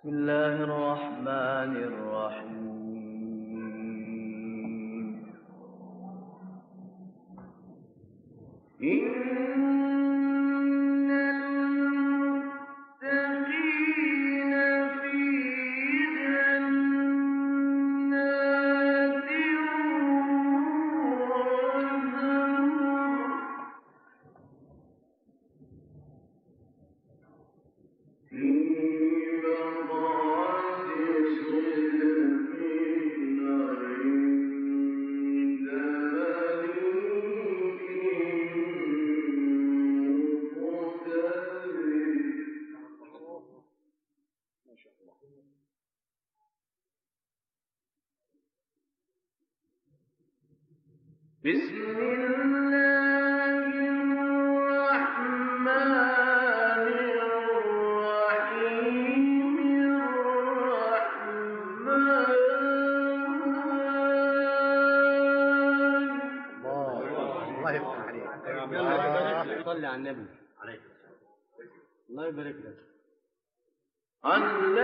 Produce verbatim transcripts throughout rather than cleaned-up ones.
بسم الله الرحمن الرحيم. بسم الله الرحمن الرحيم. الرحمن الله يفتح عليك. صلي على النبي الله يبارك لك. علم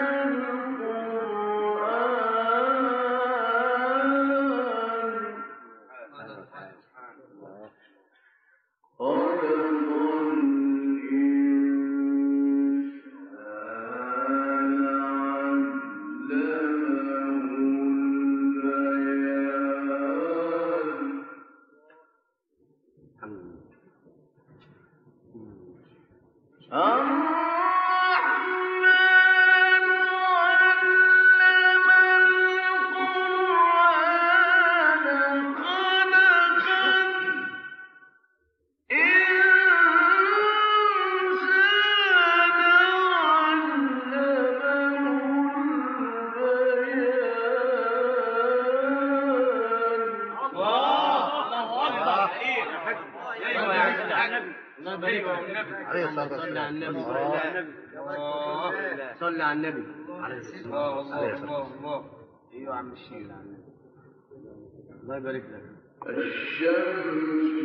صلي على النبي عليه الصلاة والسلام. الله الله الله. ايوه يا عم الشيخ الله يبارك لك. الشمس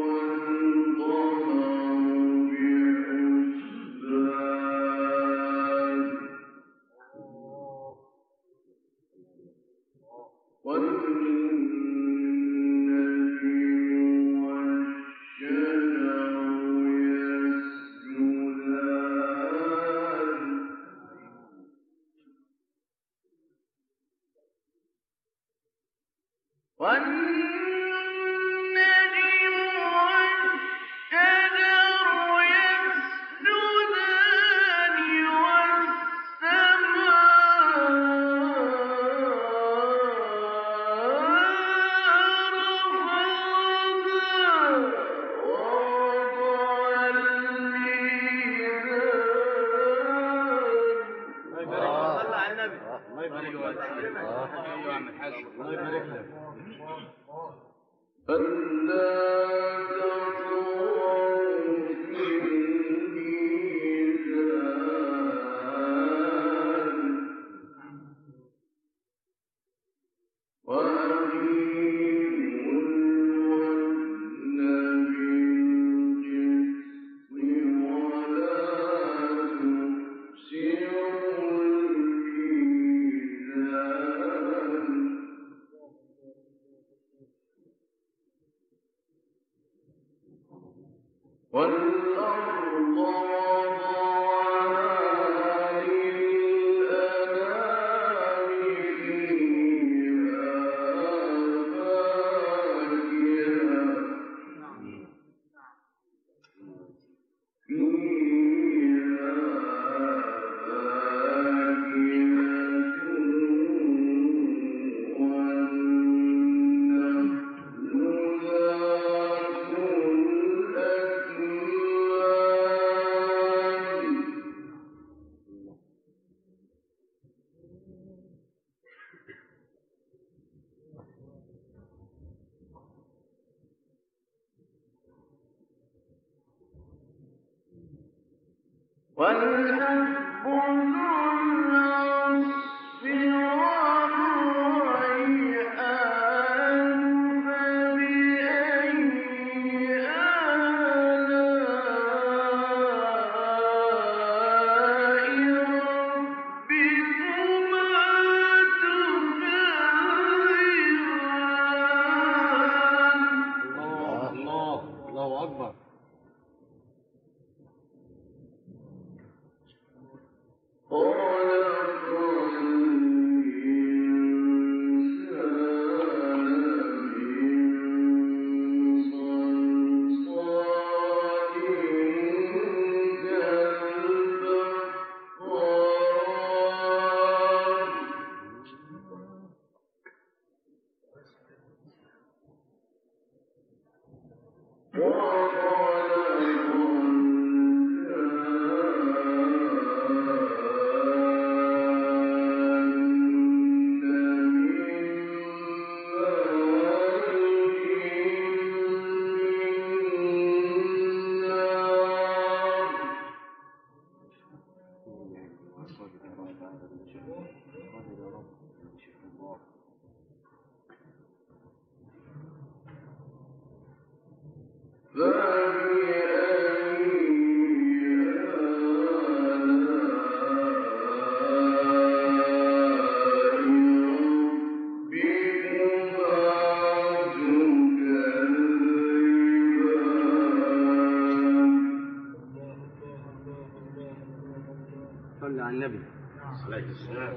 والقمر بحسبان والنجم والشجر يسجدان والنجم والشجر يسجدان فلا تطغوا في الميزان وأقيموا الوزن بالقسط ولا تخسروا الميزان والأرض وضعها للأنام فيها فاكهة فيها فاكهة والنخل ذات الأكمام والحب ذو العصف والريحان فبأي آلاء ربكما صل على النبي عليه السلام.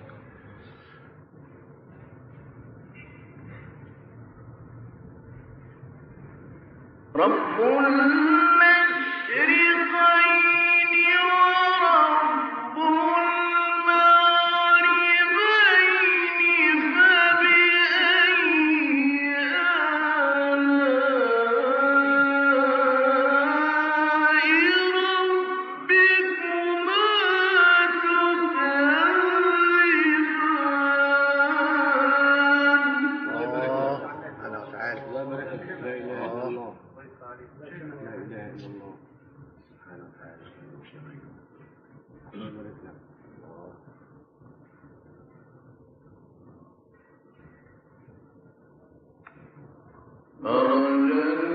رب المشرقين ورب المغربين فبأي آلاء ربكما تكذبان. الله تعالى. الله يبارك لك. لا اله الا الله. لا اله الا الله سبحانه وتعالى. الله يبارك لك. مرج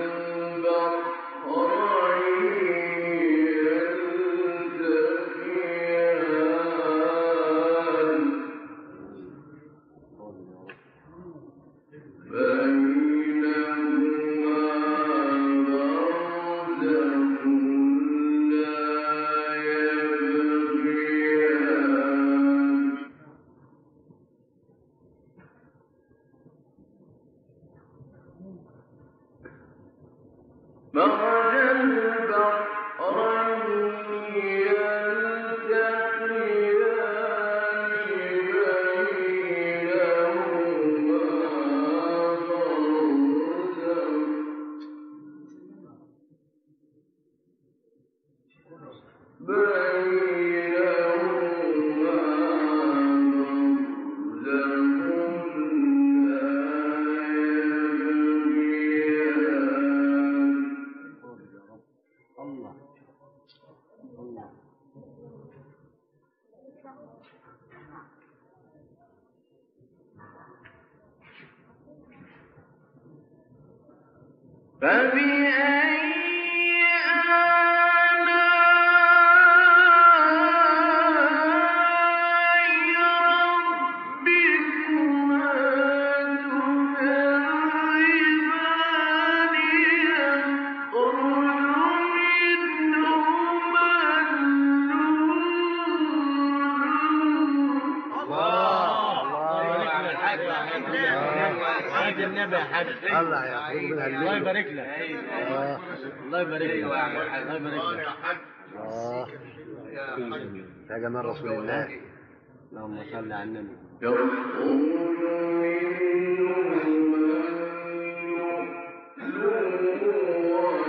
البحرين يلتقيان بينهما برزخ لا يبغيان. مرج البحرين يلتقيان بينهما برزخ بينهما فبأي آلاء ربكما تكذبان يخرج منهما اللؤلؤ. حاج النبي يا حاج. الله يا أخي. الله يبارك لك. آه. الله يبارك لك. الله يبارك لك. آه. يا جمال رسول الله. اللهم صل على النبي. يخرج منهما اللؤلؤ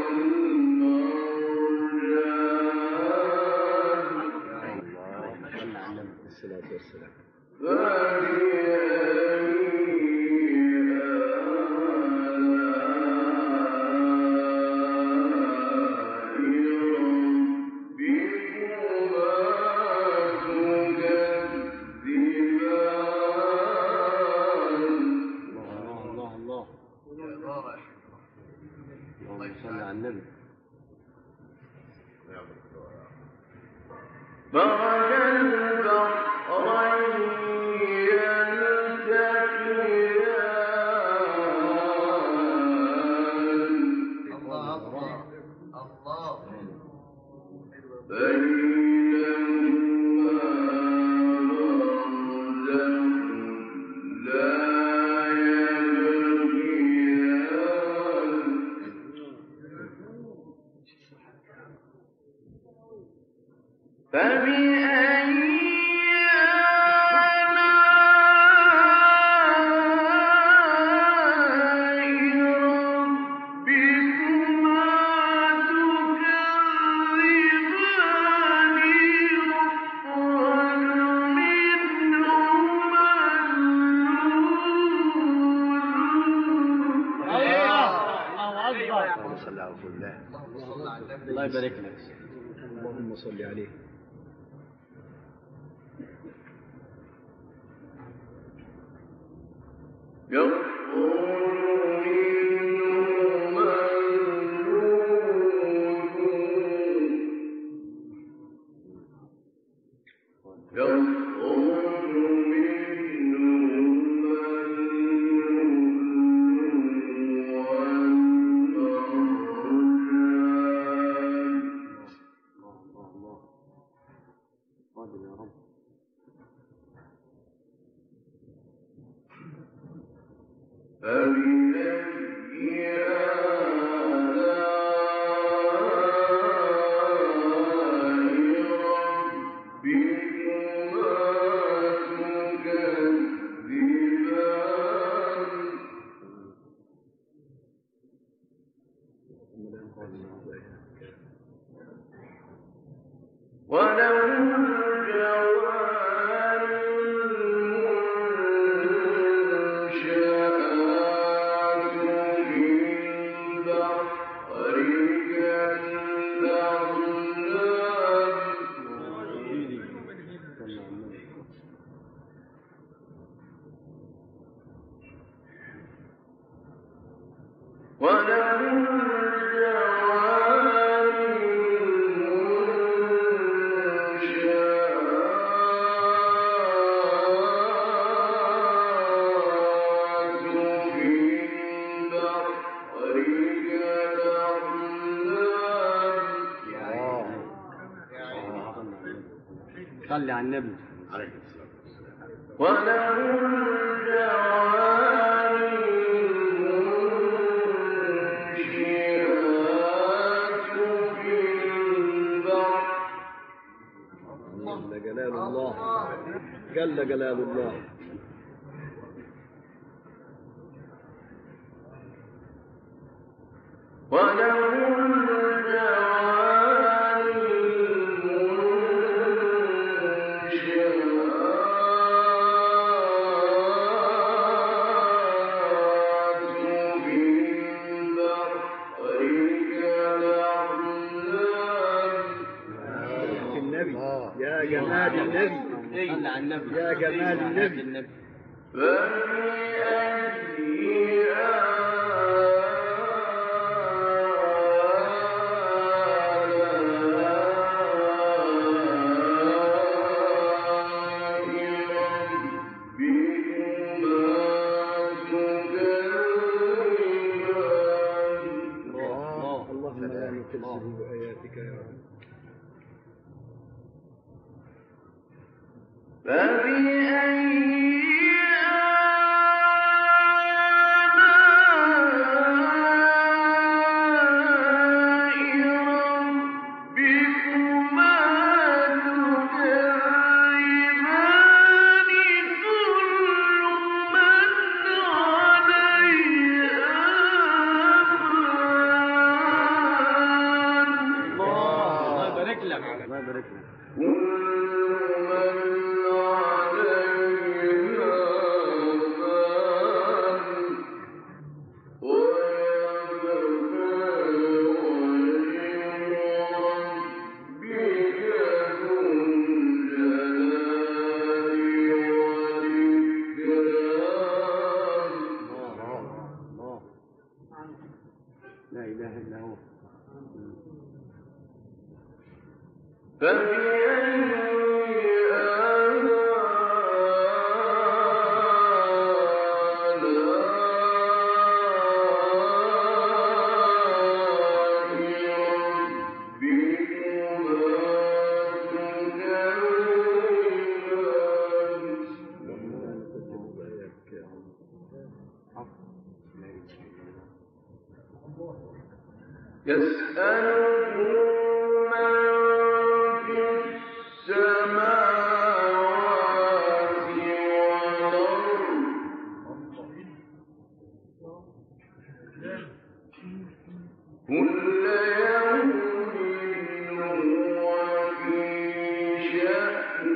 والمرجان اللهم صل على النبي. الصلاة والسلام. الله الله الله. اللهم صل على النبي. مرج البحرين يلتقيان الله الله الله. بينهما برزخ لا يبغيان. فبأي آلاء ربكما تكذبان يخرج منهما اللؤلؤ. الله اكبر. اللهم صل على رسول الله. الله يبارك لك. اللهم صل عليه. صلي على النبي عليه الصلاة والسلام. وله الجوار المنشآت في البحر. جل جلال الله، جل جلال الله. وله الجوار المنشآت في البحر كالأعلام. النبي يا جمال النبي، صلي على النبي يا جمال النبي. فبأي اللهم لا نكذب بآياتك يا رب. فبأي لا إله إلا هو. يسأله من في السماوات والأرض كل يوم هو في شأن.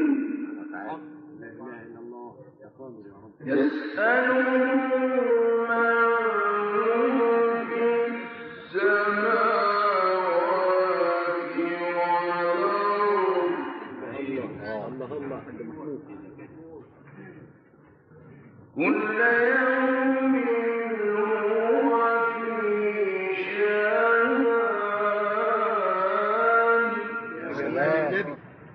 يسأله من في السماوات والأرض الله الله حق محمود. كل يوم هو في شأن يا جمال النبي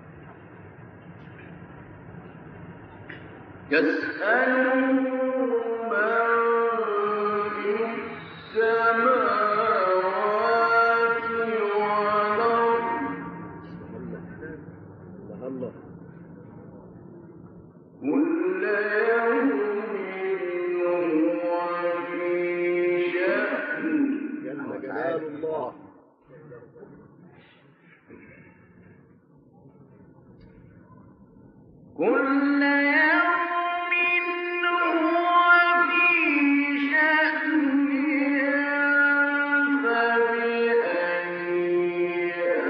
يسأل من في السماوات والأرض الله الله كل يوم هو في شأن جل جلال الله كل يوم هو في شأن فبأي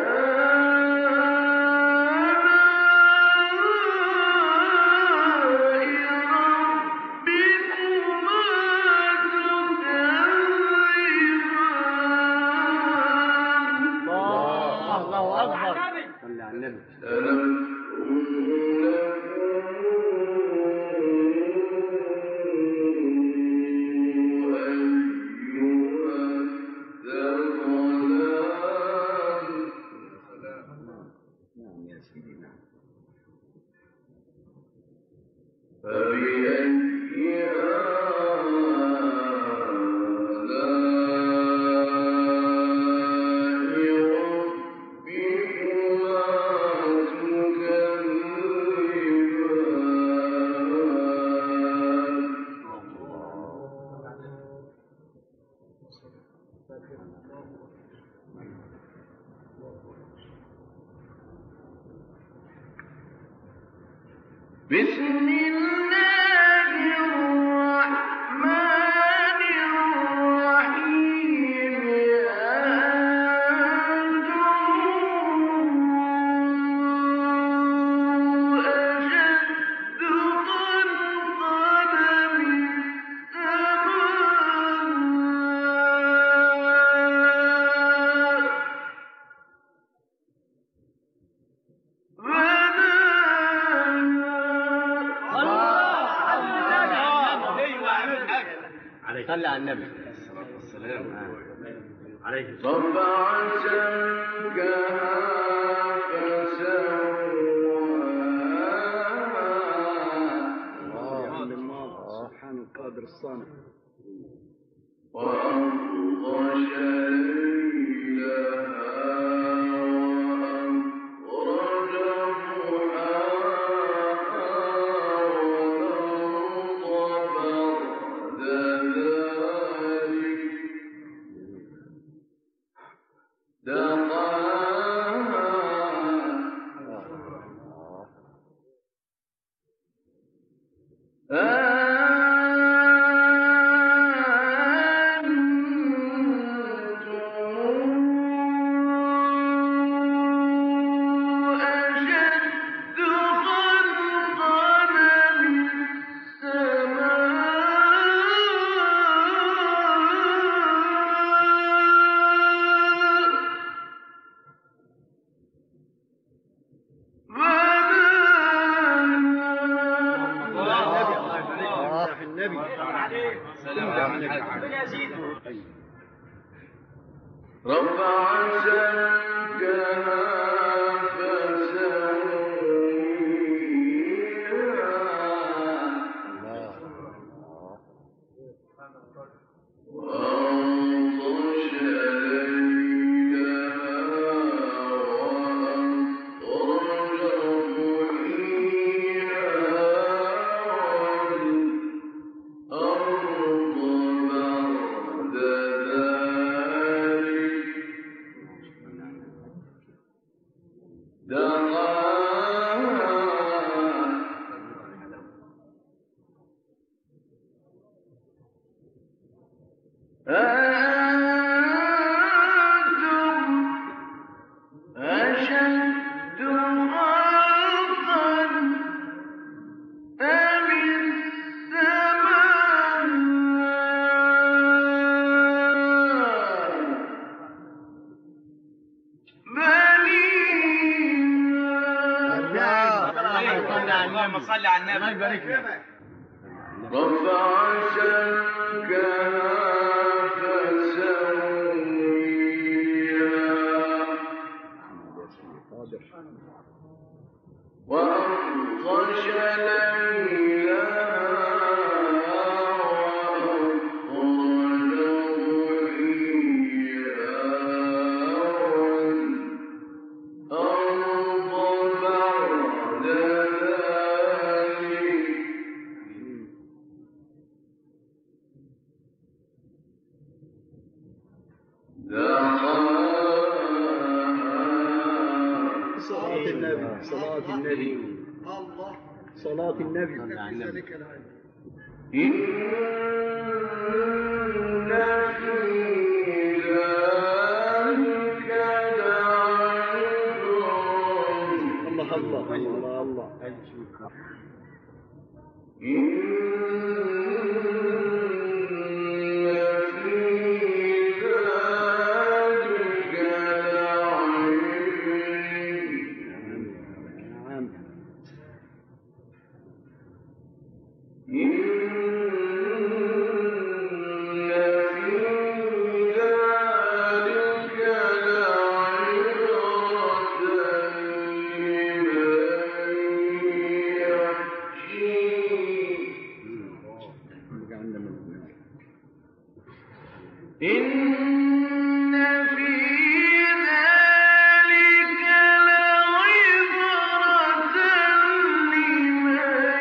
آلاء ربكما تكذبان الله الله أكبر. صل على النبي. نعم يا سيدي نعم. فبأي آلاء ربكما تكذبان بسم الله الرحمن الرحيم أنتم أشد خلقا من السماء عليه صل على النبي. الصلاة والسلام عليه رفع سمكها فسواها يا عم الله سبحان القادر الصانع وأغطش ليلها وأخرج ضحاها والأرض بعد ذلك دحاها النبي سلام عليك. رفع سمكها فسويها وأغطش ليلها وأخرج ضحيها والأرض بعد ذلك أأنتم أشد خلقا أم السماء اللهم صل على النبي. الله يبارك لك. رفع سمكها فسويها قادر وأغطش ليلها وأخرج ضحيها والأرض بعد ذلك دحاها صلاة النبي صلاة النبي الله صلاة النبي صلى على النبي. إن في ذلك لعبرة الله الله الله الله إن في ذلك لعبرة نعم إن في ذلك لعبرة لمن يخشى جعلنا من النار إن في ذلك لعبرة لمن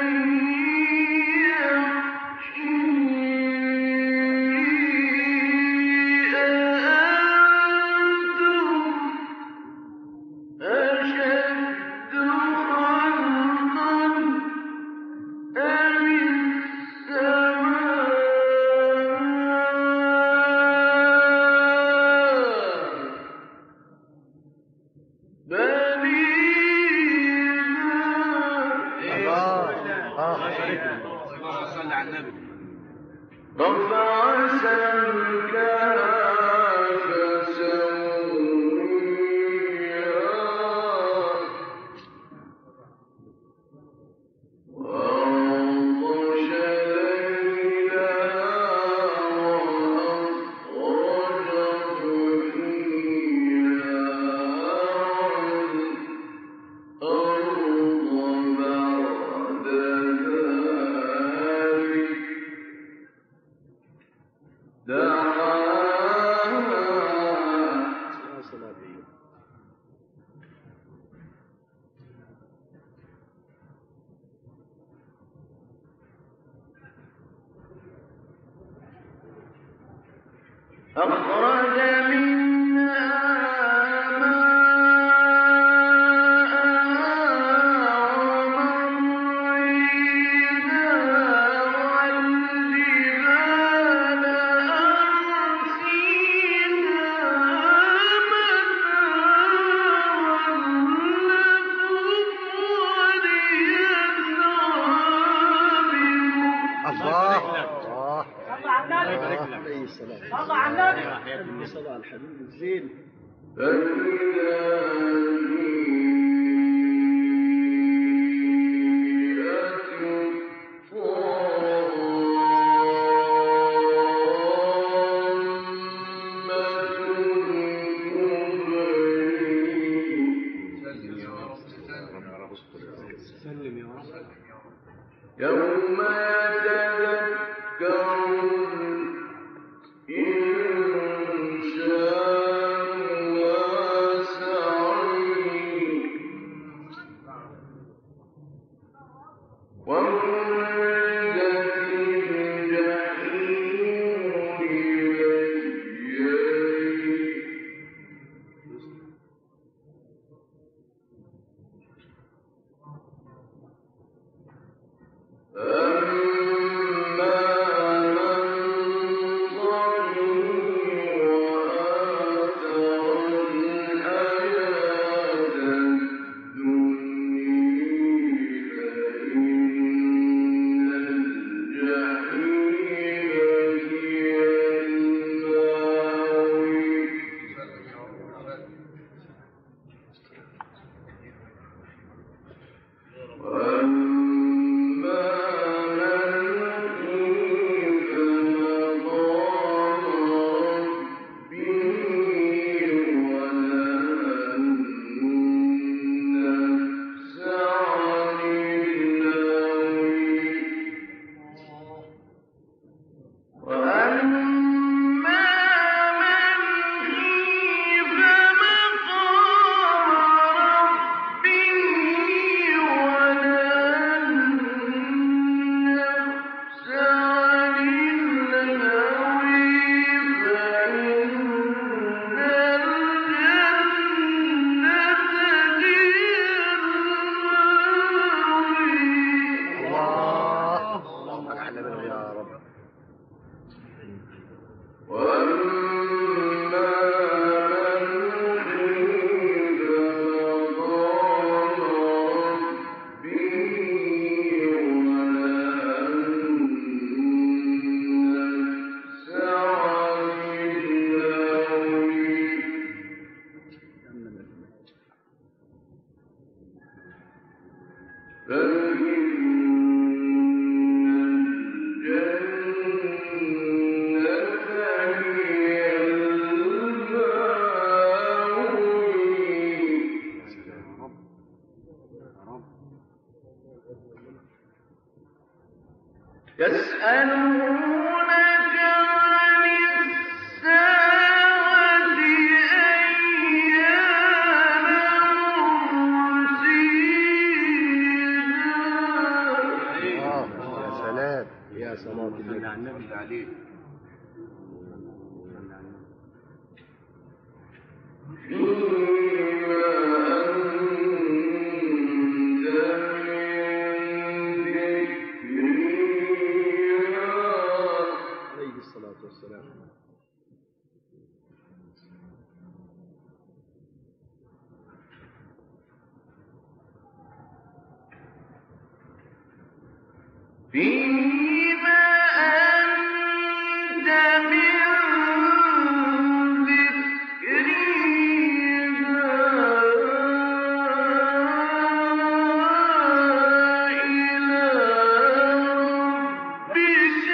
يخشى أأنتم أشد خلقا أم السماء بنيها صلى على النبي. رفع سمكها فسويها وأغطش ليلها وأخرج ضحيها والأرض بعد ذلك دحاها يا صلاة النبي أخرج منها ماءها ومرعيها والجبال أرسيها متاعا لكم ولأنعامكم الله الله عليه الصلاة صلى على النبي. والسلام صلاة على الحبيب الزين سلم يا رب. يوم يتذكر الإنسان ما سعى وبرزت الجحيم لمن يرى أما من ظلم وآثر الحياة الدنيا فإن يسألونك عن الساعة أيان مرسيها يا سلام يا صلاة صلى النبي. على النبي عليه. عليه الصلاة والسلام. فيما أنت من ذكرها إلى ربك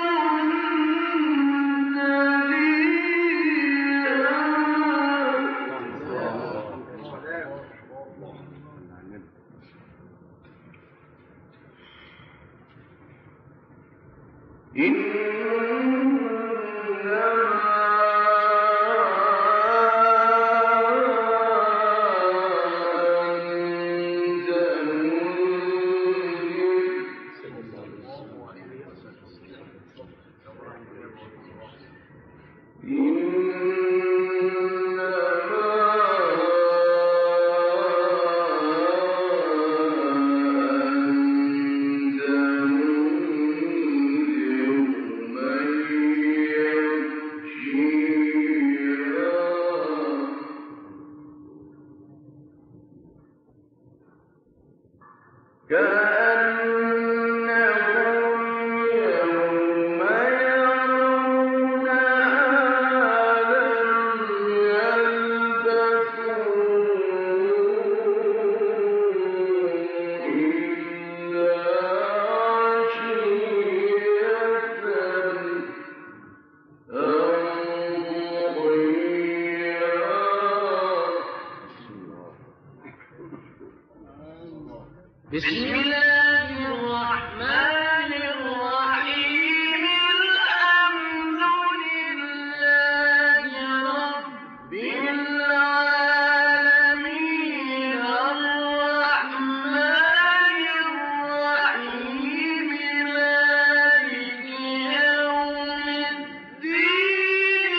بسم الله الرحمن الرحيم الحمد لله رب العالمين الرحمن الرحيم مالك يوم الدين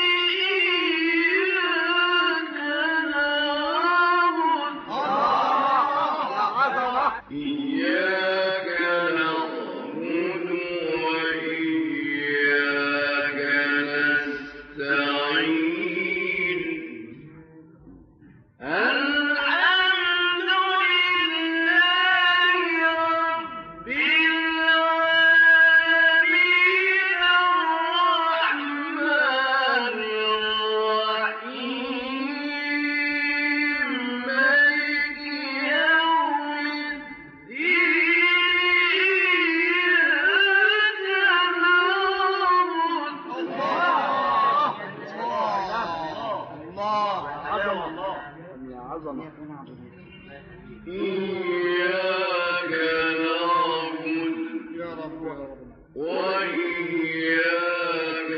إياك نعبد وإياك نستعين الحمد لله رب العالمين الرحمن الرحيم مالك يوم يا عظمة. إياك نعبد يا رب يا رب. وإياك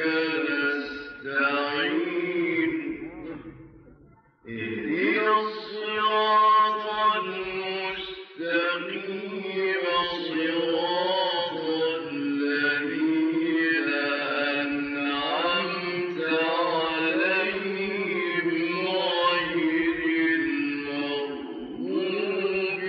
نستعين اهدنا الصراط المستقيم صراط الذين أنعمت عليهم غير المغضوب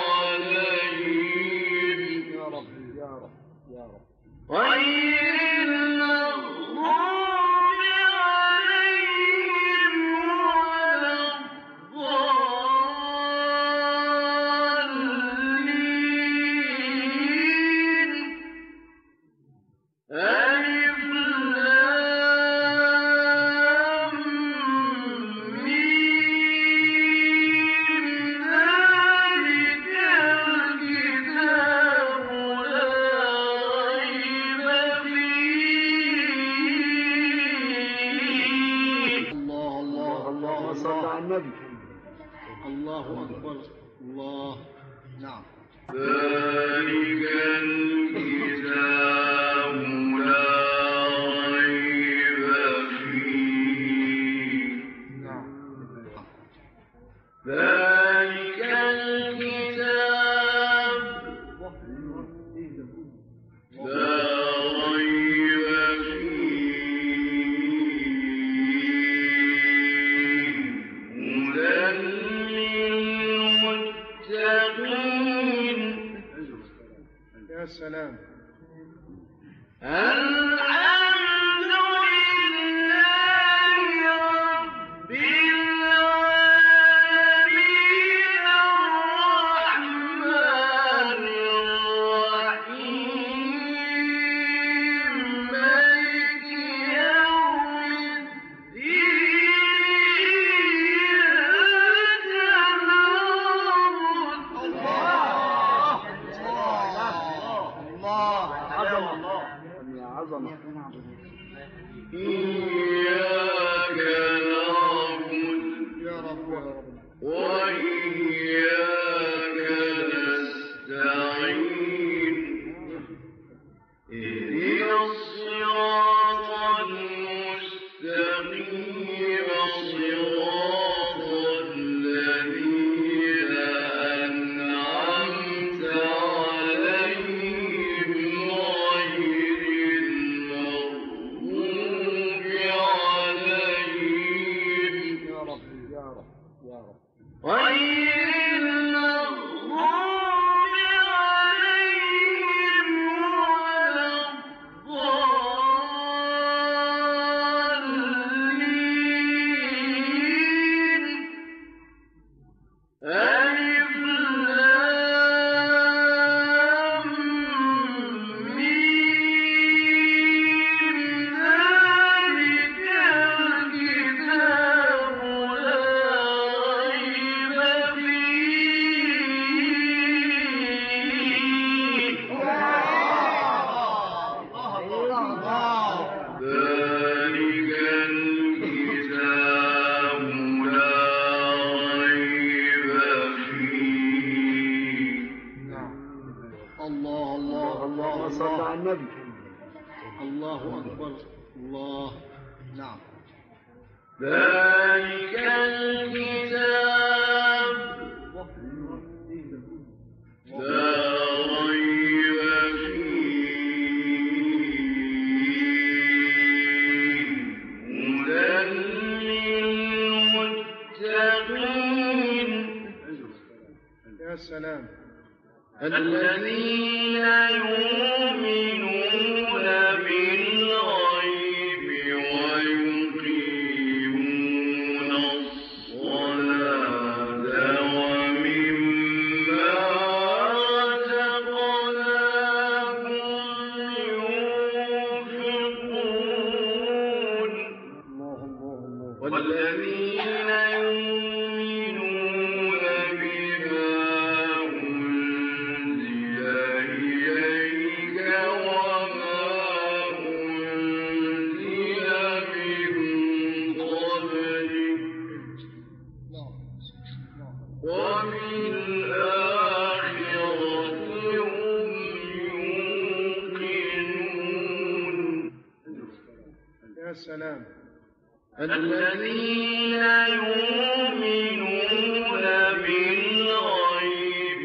عليهم يا رب يا رب يا رب. غير المغضوب عليهم ولا الضالين ألف لام ميم ذلك الكتاب يا سلام. الحمد لله رب العالمين الرحمن الرحيم مالك يوم إياك نعبد وإياك نستعين اهدنا الصراط المستقيم صراط الذين أنعمت عليهم غير المغضوب عليهم يا رب يا رب يا رب. غير المغضوب عليهم ولا الضالين. ألف لام ميم ذلك الكتاب لا ريب فيه. ذلك الكتاب لا ريب فيه. الله الله الله اللهم صل على النبي. الله أكبر. الله. نعم. ذلك الكتاب لا ريب فيه هدى للمتقين يا سلام. الذين يؤمنون بالغيب ويقيمون الصلاة ومما رزقناهم ينفقون. الله الله الله. والذين يؤمنون بما أنزل إليك وما أنزل من قبلك وبالآخرة هم يوقنون. يا سلام. الذين يؤمنون بالغيب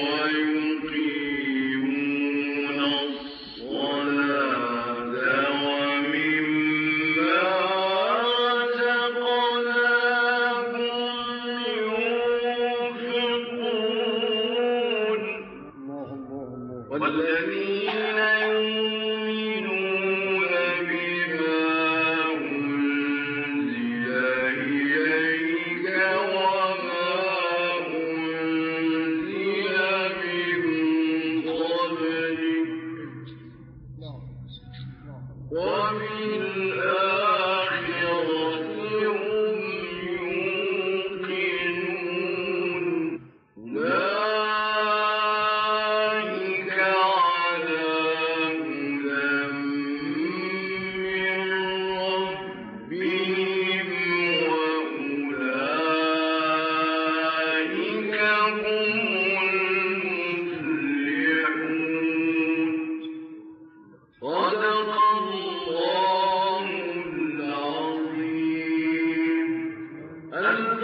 ويقيمون الصلاة ومما رزقناهم ينفقون. الله الله الله. والذين يؤمنون بما أنزل إليك وما أنزل من قبلك وبالآخرة هم يوقنون. أولئك على هدى من ربهم وأولئك هم المفلحون. صدق الله العظيم.